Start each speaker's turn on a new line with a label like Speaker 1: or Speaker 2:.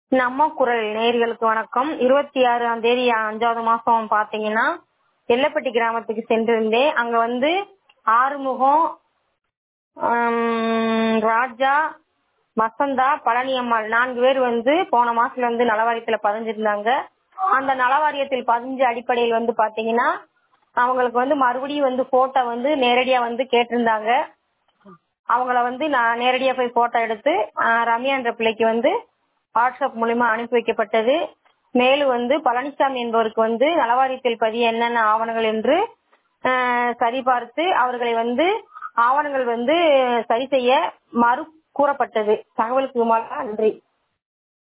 Speaker 1: நம்ம குரல் நேயர்களுக்கு வணக்கம். 26ஆம் தேதி 5வது மாசம் பாத்தீங்கன்னா எல்லப்பட்டி கிராமத்துக்கு சென்றிருந்தேன். அங்க ஆறுமுகம், ராஜா, வசந்தா, பழனியம்மாள் 4 பேர் போன மாசத்துல நலவாரியத்துல பதிஞ்சிருந்தாங்க. அந்த நலவாரியத்தில் பதிஞ்ச அடிப்படையில் பாத்தீங்கன்னா அவங்களுக்கு மறுபடியும் போட்டோ நேரடியா கேட்டிருந்தாங்க. அவங்கள நான் நேரடியா போய் போட்டோ எடுத்து ரம்யா என்ற பிள்ளைக்கு வாட்ஸ்அப் மூலமா அனுப்பி வைக்கப்பட்டது. மேலும் பழனிசாமி என்பவருக்கு நலவாரியத்தில் பதிய என்னென்ன ஆவணங்கள் என்று சரிபார்த்து அவர்களை ஆவணங்கள் சரி செய்ய மறு கூறப்பட்டது. தகவலுக்கு நன்றி.